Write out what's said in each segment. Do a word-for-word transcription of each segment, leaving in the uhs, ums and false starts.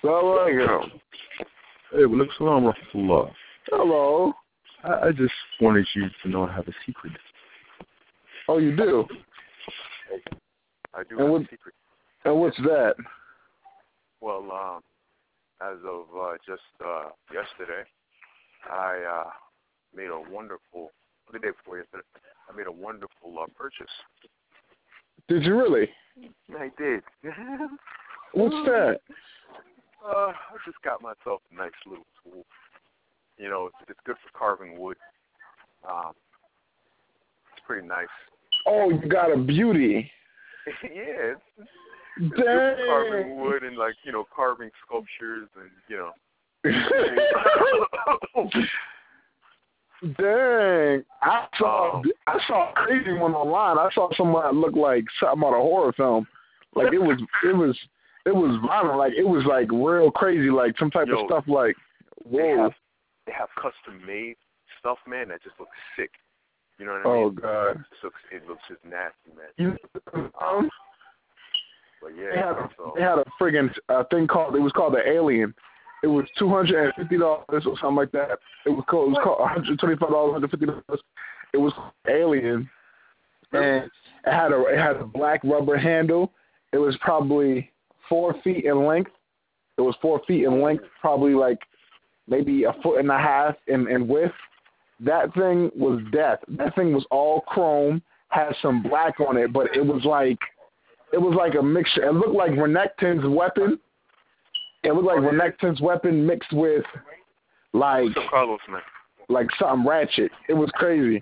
Assalamu Hey, Walaikum Salam wa rahmatullah. Hello. I, I just wanted you to know I have a secret. Oh, you do? I do And have what- a secret. And what's that? Well, um, as of uh, just uh, yesterday, I uh, made a wonderful, the day before yesterday, I made a wonderful uh, purchase. Did you really? I did. What's that? Uh, I just got myself a nice little tool. You know, it's, it's good for carving wood. Um, it's pretty nice. Oh, you got a beauty. yeah, it's, it's good for carving Dang. wood and, like, you know, carving sculptures and, you know. Dang. I saw Oh. I saw a crazy one online. I saw someone that looked like something out of a horror film. Like it was it was it was violent. Like it was like real crazy, like some type Yo, of stuff like They whoa. have, they have custom made stuff, man, that just looks sick. You know what I Oh mean? God. It just looks, it looks just nasty, man. You um, But they had yeah, a, so they had a friggin' uh, thing called it was called the Alien. It was two hundred and fifty dollars or something like that. It was called it was called one hundred twenty five dollars, one hundred fifty dollars. It was Alien, and it had a it had a black rubber handle. It was probably four feet in length. It was four feet in length, probably like maybe a foot and a half in, in width. That thing was death. That thing was all chrome, had some black on it, but it was like it was like a mixture. It looked like Renekton's weapon. It looked like Oh, yeah. Renekton's weapon mixed with like so Carlos, man. like something ratchet. It was crazy.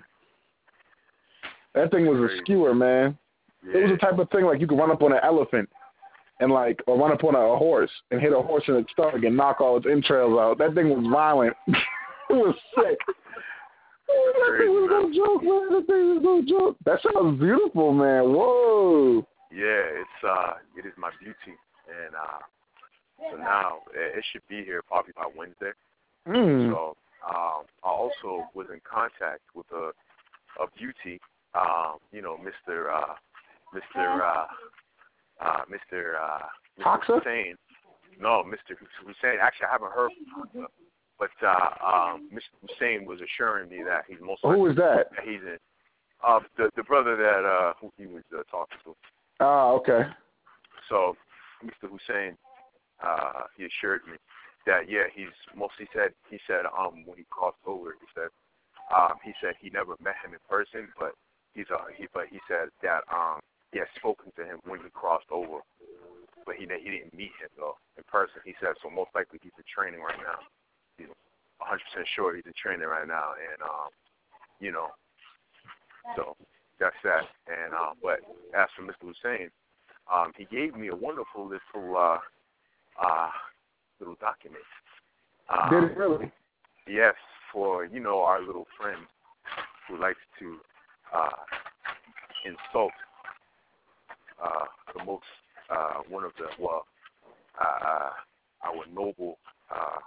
That thing was Crazy. a skewer, man. Yeah. It was the type of thing like you could run up on an elephant and like or run up on a, a horse and hit a horse in its stomach and knock all its entrails out. That thing was violent. It was sick. That thing was no joke, man. That thing was no joke. That sounds beautiful, man. Whoa. Yeah, it's uh, it is my beauty, and uh, so now it, it should be here probably by Wednesday. Mm. So um, I also was in contact with a a beauty, um, you know, Mister Uh, Mister Uh, uh, Mister Uh, Mister Toxa? Hussein. No, Mister Hussein. Actually, I haven't heard from him, but uh, um, Mister Hussein was assuring me that he's most likely Who was that? that he's in. Uh, the the brother that uh, who he was uh, talking to. Ah, okay. So Mister Hussein, uh, he assured me that yeah, he's mostly said he said um when he crossed over, he said um he said he never met him in person, but he's uh he but he said that um he had spoken to him when he crossed over, but he he didn't meet him though in person. He said so most likely he's in training right now. He's one hundred percent sure he's in training right now, and um you know so that's that. And um but as for Mister Hussein, um he gave me a wonderful little uh uh little document. Um, Did it really? Yes, for, you know, our little friend who likes to uh, insult uh, the most, uh, one of the, well, uh, our noble uh,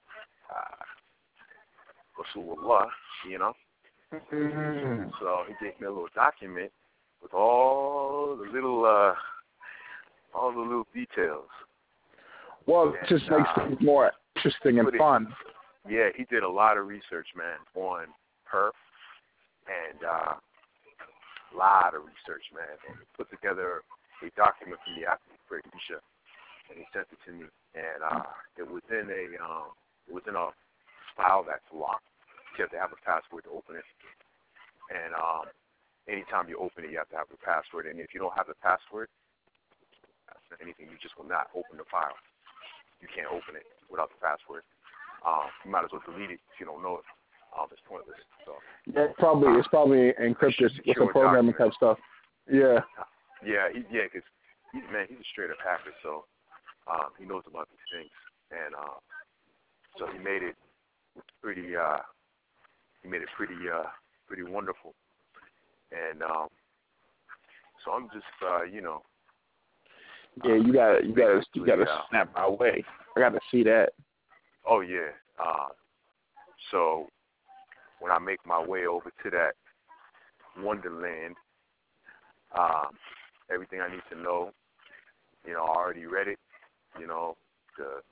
uh, Rasulullah, you know. Mm. So he gave me a little document with all the little, uh, all the little details. Well, it And, just makes uh, things more interesting and put it- fun. Yeah, he did a lot of research, man, on her, and uh, a lot of research, man. And he put together a document from the African Isha, and he sent it to me. And uh, it was in a, um, it was in a file that's locked. You have to have a password to open it. And um, anytime you open it, you have to have a password. And if you don't have the password, that's anything, you just will not open the file. You can't open it without the password. Um, you might as well delete it if you don't know it. Um, it's pointless. So Yeah, it's probably it's probably encrypted with Secure some programming document. type stuff. Yeah. yeah, he, yeah, because he's man, he's a straight up hacker, so um, he knows about these things, and um, so he made it pretty. Uh, he made it pretty, uh, pretty wonderful, and um, so I'm just, uh, you know. Yeah, you got you got to you got to basically, uh, snap my way. I got to see that. Oh yeah. Uh, so when I make my way over to that Wonderland, um, everything I need to know, you know, I already read it. You know, the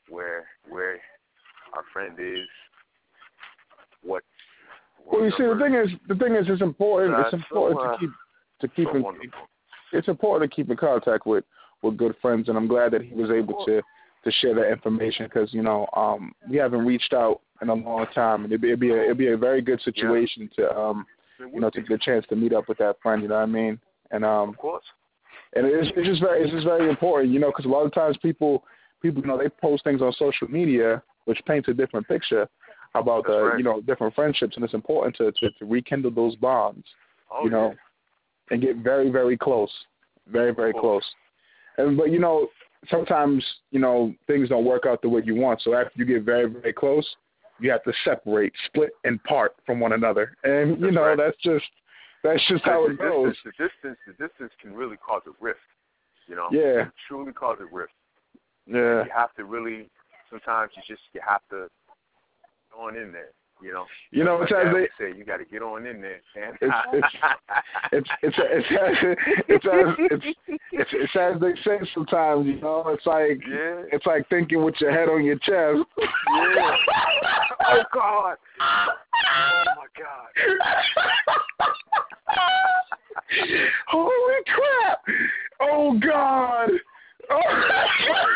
where where our friend is, what. Well, you see, the thing is, the thing is, it's important. Uh, it's important so, uh, to keep to keep so in, it's important to keep in contact with, with good friends, and I'm glad that he was able to, to share that information because you know um, we haven't reached out in a long time, and it'd be it'd be a, it'd be a very good situation yeah. to um you know to get a chance to meet up with that friend. You know what I mean? And um, of course. And it's, it's just very it's just very important, you know, because a lot of times people people you know they post things on social media which paints a different picture about That's the right. you know different friendships, and it's important to to, to rekindle those bonds, oh, you know, yeah. and get very very close, very very close. And but you know sometimes you know things don't work out the way you want, so after you get very very close, you have to separate, split, and part from one another, and you that's know right. that's just that's just how the it goes. Distance, the distance, the distance can really cause a rift. You know, yeah, it can truly cause a rift. Yeah, you have to really. Sometimes you just you have to get on in there. You know, you know like it's as they say you got to get on in there, man. It's it's it's it's it's as it's as it's it's it's as they say sometimes. You know, it's like yeah. it's like thinking with your head on your chest. Yeah. Oh God. Oh my God. Holy crap! Oh God! Oh,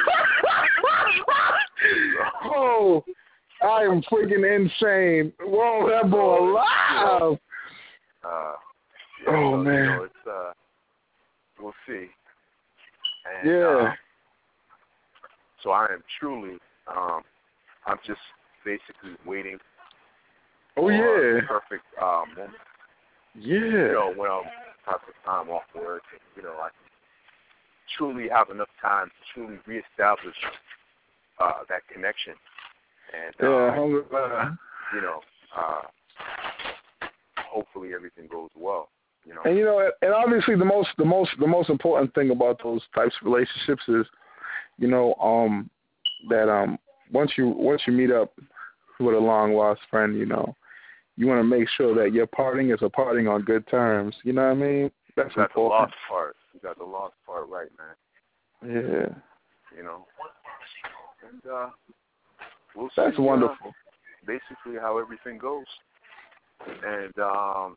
oh I am freaking insane! Whoa, that boy alive! Uh, yeah, oh so, man! You know, it's uh, we'll see. And, yeah. Uh, so I am truly, um, I'm just basically waiting. Oh for yeah. The perfect uh, moment. Yeah. You know, when I'm perfect time off work, and, you know, I truly have enough time to truly reestablish uh, that connection. And yeah, um, uh, you know, uh, hopefully everything goes well. You know, and you know, and obviously the most, the most, the most important thing about those types of relationships is, you know, um, that um, once you once you meet up with a long lost friend, you know, you want to make sure that your parting is a parting on good terms. You know what I mean? That's you got important. the lost part. You got the lost part right, man. Yeah. You know, and uh, we'll That's see. wonderful. Uh, basically, how everything goes. And um,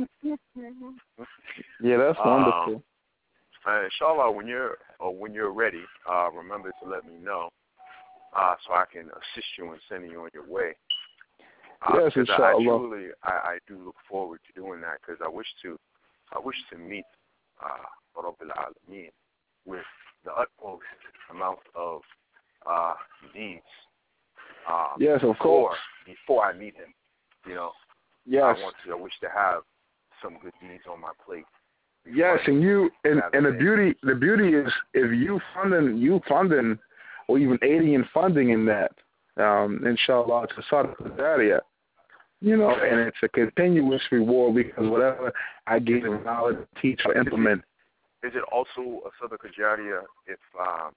yeah, that's um, wonderful. Uh, inshallah, when you're or when you're ready, uh, remember to let me know, uh, so I can assist you in sending you on your way. Uh, yes, inshallah. I, I truly, I, I do look forward to doing that because I wish to, I wish to meet uh, Rabbil Alameen with the utmost amount of uh, needs. Um, yes, of before, course. Before I meet him, you know, yes. I want to. I wish to have some good deeds on my plate. Yes, and you and, and the beauty the beauty is if you funding you funding or even aiding and funding in that, um, inshallah, to Sadaqah Jariyah. You know, and it's a continuous reward because whatever I give them knowledge, teach, or implement. Is it also a Sadaqah Jariyah if um,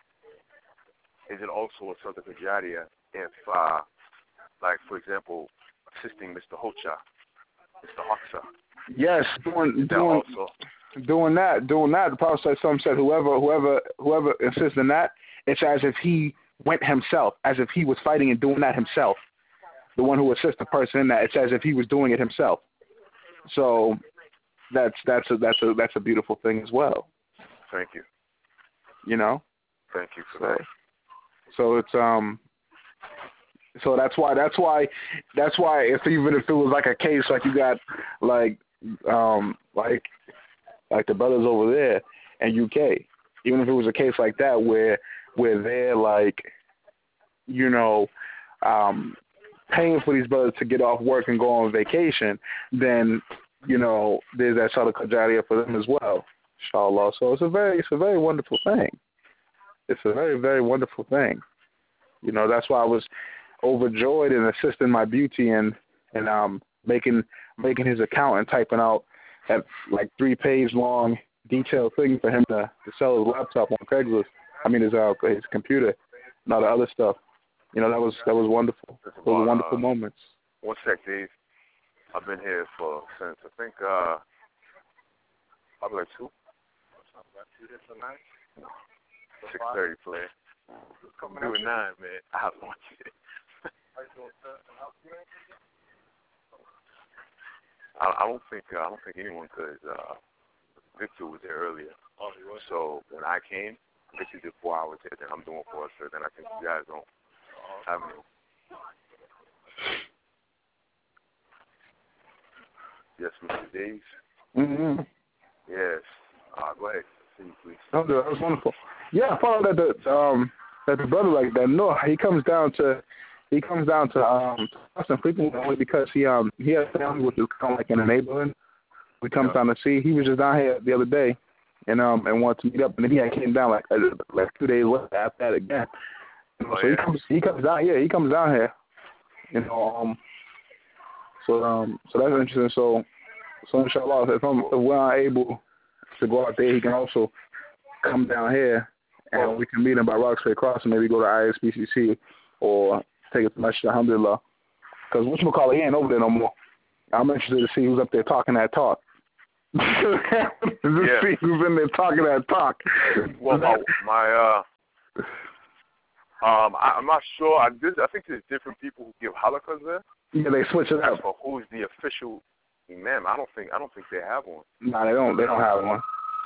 is it also a Sadaqah Jariyah if uh, like for example assisting Mister Hocha, Mister Hoxa? Yes, doing doing also? doing that, doing that. The Prophet said, said whoever whoever whoever insists in that, it's as if he went himself, as if he was fighting and doing that himself. The one who assists the person in that, it's as if he was doing it himself. So that's that's a that's a that's a beautiful thing as well. Thank you. You know. Thank you for so, that. So it's um. So that's why that's why that's why if even if it was like a case like you got like um like like the brothers over there in U K, even if it was a case like that where where they're like, you know, um, paying for these brothers to get off work and go on vacation, then you know there's that Sadaqah Jariyah for them as well, inshallah. So it's a very it's a very wonderful thing. It's a very very wonderful thing. You know, that's why I was overjoyed in assisting my beauty and and um making making his account and typing out that like three page long detailed thing for him to, to sell his laptop on Craigslist. I mean his uh, his computer and all the other stuff. You know, that was that was wonderful. Those were wonderful uh, moments. One sec, Dave. I've been here for since I think uh probably like two. Six thirty play. Coming in with nine, man. I have one kid. I, I don't think uh, I don't think anyone could. Uh, Victor was there earlier, so when I came, Victor did four hours here. Then I'm doing four, so then I think you guys don't have me. Yes, Mister Days. Mm-hmm. Yes. Uh, go ahead. See you, please. Oh, that was wonderful. Yeah, I found that the um that the brother like that. No, he comes down to he comes down to um Austin frequently only because he um he has family which is kind of like in the neighborhood. We comes Yeah. down to see. He was just down here the other day, and um and wanted to meet up, and then he had came down like uh, like two days later after that again. Oh, so yeah. he comes he comes down yeah he comes down here, you know um so um so that's interesting. So so inshallah if I'm if we're not able to go out there, he can also come down here and Well, we can meet him by Roxbury Cross and maybe go to I S B C C or take it to Masjid Alhamdulillah. Because whatchamacallit, he ain't over there no more. I'm interested to see who's up there talking that talk. Yeah. See who's in there talking that talk. Well, my, my uh, um, I, I'm not sure. I, this, I think there's different people who give halakas there. Yeah, they switch it As up. for who's the official imam, I don't think I don't think they have one. No, they don't. They don't have one.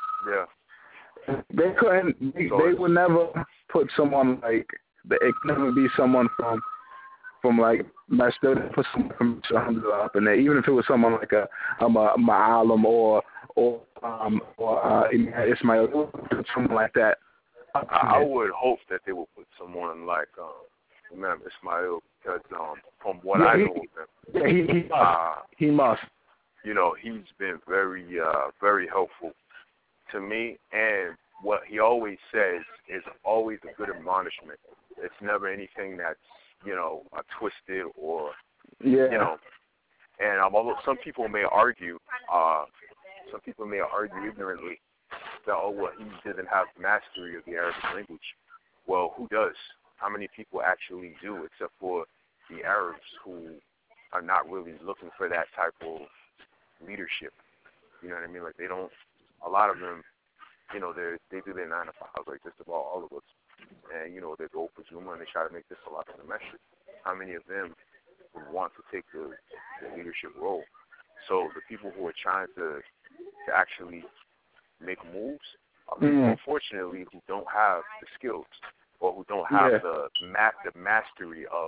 Yeah. They couldn't. They, So they it's- would never put someone like. It could never be someone from. From like Masjid, put someone from Alhamdulillah up in there, even if it was someone like a um, a Ma'alim or or um or uh, Ismail, someone like that. I, I would hope that they would put someone like um, Imam Ismail, because um, from what Yeah, I he- know of him, Yeah, he he must. uh, he must. you know, he's been very, uh, very helpful to me. And what he always says is always a good admonishment. It's never anything that's, you know, uh, twisted or, Yeah. you know. And um, although some people may argue, uh, some people may argue ignorantly that, oh, well, he doesn't have mastery of the Arabic language. Well, who does? How many people actually do, except for the Arabs who are not really looking for that type of leadership? You know what I mean? Like, they don't, a lot of them, you know, they they do their nine to five, like just about all of us. And, you know, they go for Juma and they try to make this a lot of the message. How many of them would want to take the, the leadership role? So the people who are trying to, to actually make moves are people, Mm. unfortunately, who don't have the skills or who don't have Yeah. the, ma- the mastery of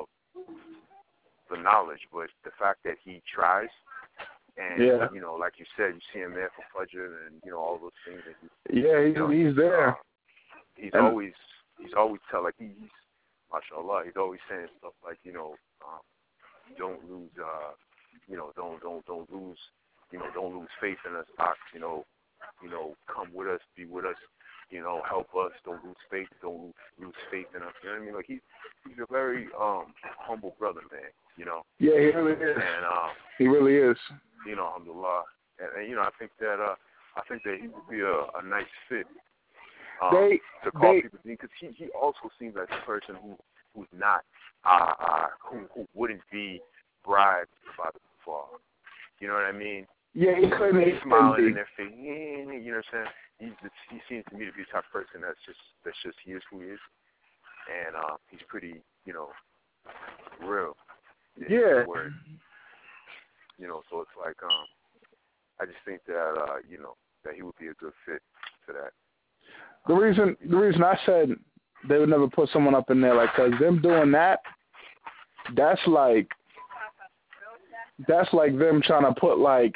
the knowledge. But the fact that he tries, and, Yeah. you know, like you said, you see him there for Fajr and, you know, all those things. And he, Yeah, he, you know, he's there. Uh, he's And- always, he's always tell, like, he, he's, mashallah, he's always saying stuff like, you know, um, don't lose, uh, you know, don't, don't, don't lose, you know, don't lose faith in us, Ox, you know, you know, come with us, be with us, you know, help us, don't lose faith, don't lose, lose faith in us. You know what I mean? Like, he, he's a very um, humble brother, man, you know. Yeah, he really is. And, um, He really is. you know, alhamdulillah. And, and, you know, I think that, uh, I think that he would be a, a nice fit. Um, They, to call they, people, because he, he also seems like a person who who's not uh, uh who who wouldn't be bribed by the kuffar. You know what I mean? yeah, he couldn't. He Smiling couldn't in be. their face, yeah, you know what I'm saying? He's just, he seems to me to be the type of person that's just that's just he is who he is, and uh, he's pretty, you know, real. in Yeah. his word. You know, so it's like um, I just think that uh, you know, that he would be a good fit for that. The reason, the reason I said they would never put someone up in there, like, cause them doing that, that's like, that's like them trying to put like,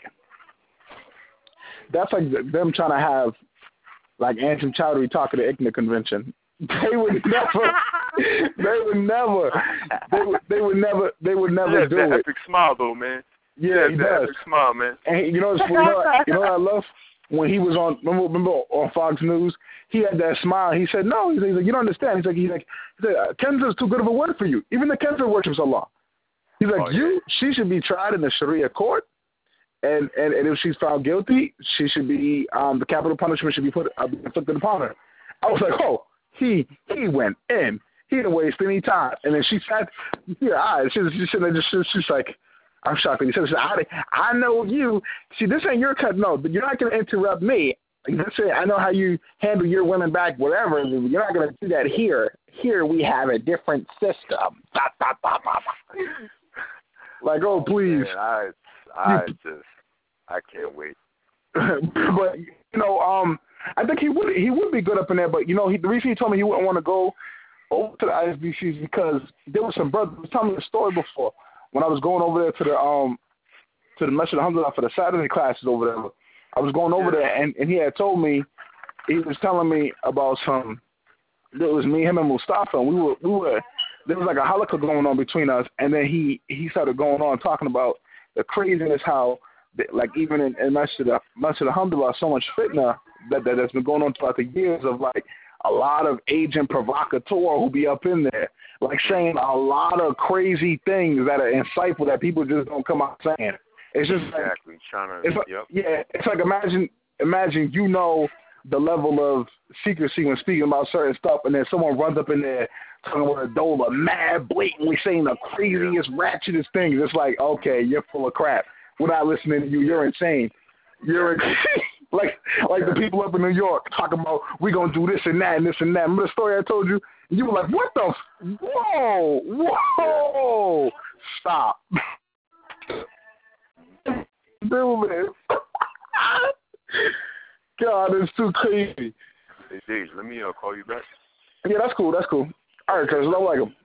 that's like them trying to have, like Ansem Chowdhury talking to ICNA convention. They would never, they would never, they would, they would never, they would never Yeah, do that it. epic smile though, man. Yeah, he that does. epic smile, man. And you know, you know, you know what I love? When he was on, remember, remember on Fox News, he had that smile. He said, "No," he's like, he's like "You don't understand." He's like, "He's like, he said, Kenza's too good of a word for you. Even the Kenza worships Allah." He's like, Oh, yeah. "You, she should be tried in the Sharia court, and, and, and if she's found guilty, she should be um, the capital punishment should be put uh, inflicted upon her." I was like, "Oh, he he went in. He didn't waste any time." And then she sat, yeah, eyes. She was just just she's just like. I'm shocked. He said, I, I know you. See, this ain't your cut. No, but you're not going to interrupt me. That's it. I know how you handle your women back, whatever. You're not going to do that here. Here we have a different system. Like, oh, please. Man, I, I just, I can't wait. But you know, um, I think he would he would be good up in there. But you know, he, the reason he told me he wouldn't want to go over to the I S B C is because there was some brothers. He was telling me a story before when I was going over there to the um to the Masjid Alhamdulillah for the Saturday classes over there. I was going over there, and, and he had told me, he was telling me about some, it was me, him, and Mustafa, and we were, we were, there was like a halakha going on between us, and then he, he started going on talking about the craziness, how, like even in, in Masjid, Masjid Alhamdulillah, so much fitna that, that has been going on throughout the years of like a lot of agent provocateur who be up in there, like saying a lot of crazy things that are insightful that people just don't come out saying. It's just exactly like, trying to. It's like, yep. Yeah, it's like imagine, imagine you know the level of secrecy when speaking about certain stuff, and then someone runs up in there talking about a doula, mad, blatantly saying the craziest, yeah. ratchetest things. It's like, okay, you're full of crap. We're not listening to you. You're insane. You're like like the people up in New York talking about we're gonna do this and that and this and that. Remember the story I told you? And you were like, what the? F- whoa, whoa, stop. Dude, man. God, it's too crazy. Hey, Dave, let me uh, call you back. Yeah, that's cool. That's cool. All right, cuz. I like him.